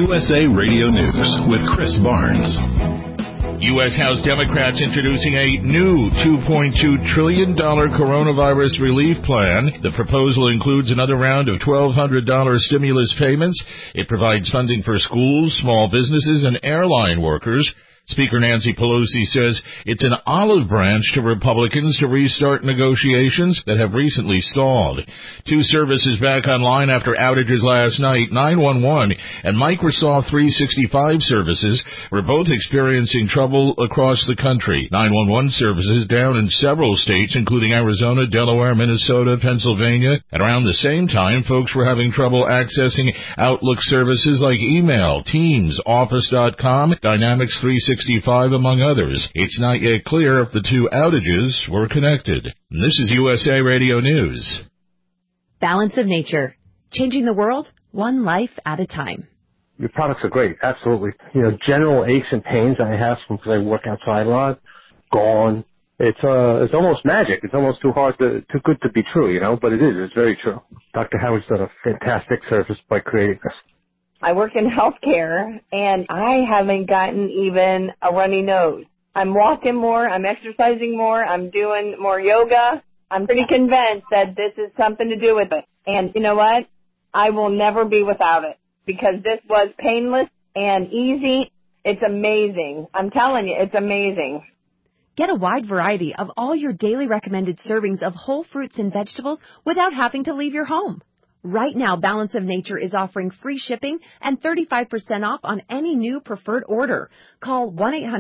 USA Radio News with Chris Barnes. U.S. House Democrats introducing a new $2.2 trillion coronavirus relief plan. The proposal includes another round of $1,200 stimulus payments. It provides funding for schools, small businesses, and airline workers. Speaker Nancy Pelosi says it's an olive branch to Republicans to restart negotiations that have recently stalled. Two services back online after outages last night, 911 and Microsoft 365 services, were both experiencing trouble across the country. 911 services down in several states, including Arizona, Delaware, Minnesota, Pennsylvania. At around the same time, folks were having trouble accessing Outlook services like email, Teams, Office.com, Dynamics 365, among others. It's not yet clear if the two outages were connected. And this is USA Radio News. Balance of Nature. Changing the world, one life at a time. Your products are great, absolutely. General aches and pains I have because I work outside a lot, gone. It's almost magic. It's almost too good to be true, but it is. It's very true. Dr. Howard's done a fantastic service by creating this. I work in healthcare, and I haven't gotten even a runny nose. I'm walking more, I'm exercising more, I'm doing more yoga. I'm pretty convinced that this is something to do with it. And you know what? I will never be without it because this was painless and easy. It's amazing. I'm telling you, it's amazing. Get a wide variety of all your daily recommended servings of whole fruits and vegetables without having to leave your home. Right now, Balance of Nature is offering free shipping and 35% off on any new preferred order. Call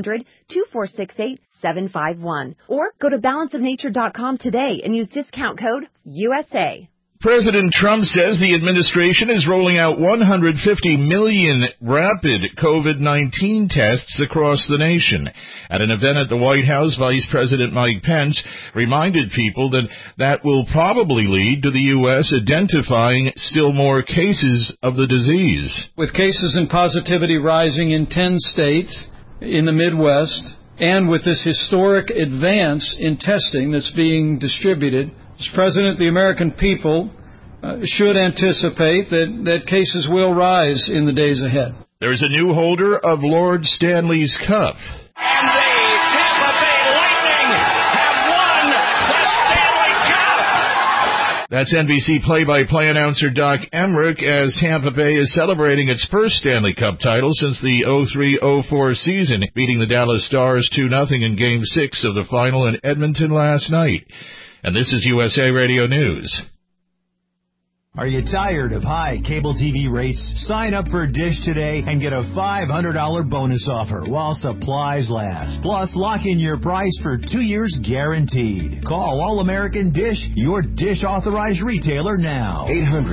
1-800-2468-751 or go to balanceofnature.com today and use discount code USA. President Trump says the administration is rolling out 150 million rapid COVID-19 tests across the nation. At an event at the White House, Vice President Mike Pence reminded people that will probably lead to the U.S. identifying still more cases of the disease. With cases and positivity rising in 10 states in the Midwest, and with this historic advance in testing that's being distributed, Mr. President, the American people should anticipate that cases will rise in the days ahead. There is a new holder of Lord Stanley's Cup. And the Tampa Bay Lightning have won the Stanley Cup! That's NBC play-by-play announcer Doc Emrick as Tampa Bay is celebrating its first Stanley Cup title since the 03-04 season, beating the Dallas Stars 2-0 in Game 6 of the final in Edmonton last night. And this is USA Radio News. Are you tired of high cable TV rates? Sign up for Dish today and get a $500 bonus offer while supplies last. Plus, lock in your price for 2 years guaranteed. Call All American Dish, your Dish authorized retailer now.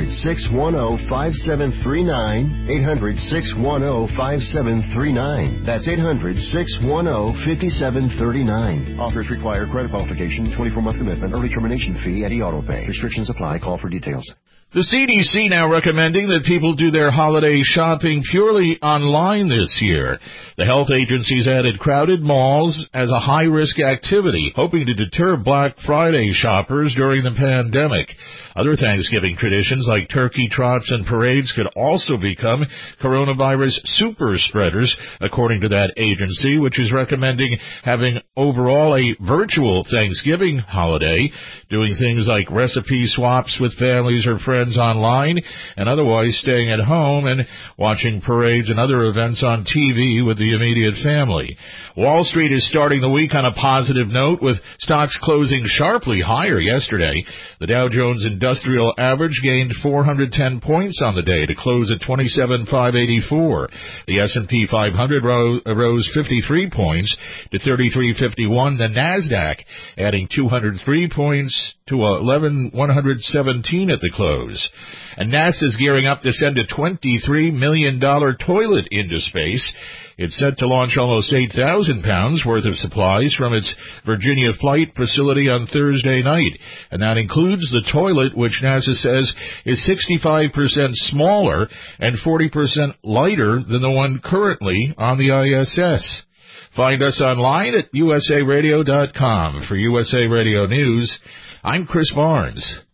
800-610-5739. 800-610-5739. That's 800-610-5739. Offers require credit qualification, 24-month commitment, early termination fee, and auto pay. Restrictions apply. Call for details. The CDC now recommending that people do their holiday shopping purely online this year. The health agencies added crowded malls as a high-risk activity, hoping to deter Black Friday shoppers during the pandemic. Other Thanksgiving traditions like turkey trots and parades could also become coronavirus super spreaders, according to that agency, which is recommending having overall a virtual Thanksgiving holiday, doing things like recipe swaps with families or friends online, and otherwise staying at home and watching parades and other events on TV with the immediate family. Wall Street is starting the week on a positive note, with stocks closing sharply higher yesterday. The Dow Jones Industrial Average gained 410 points on the day to close at 27,584. The S&P 500 rose 53 points to 3351. The Nasdaq adding 203 points to 11,117 at the close. And NASA's gearing up to send a $23 million toilet into space. It's set to launch almost 8,000 pounds worth of supplies from its Virginia flight facility on Thursday night. And that includes the toilet, which NASA says is 65% smaller and 40% lighter than the one currently on the ISS. Find us online at usaradio.com. For USA Radio News, I'm Chris Barnes.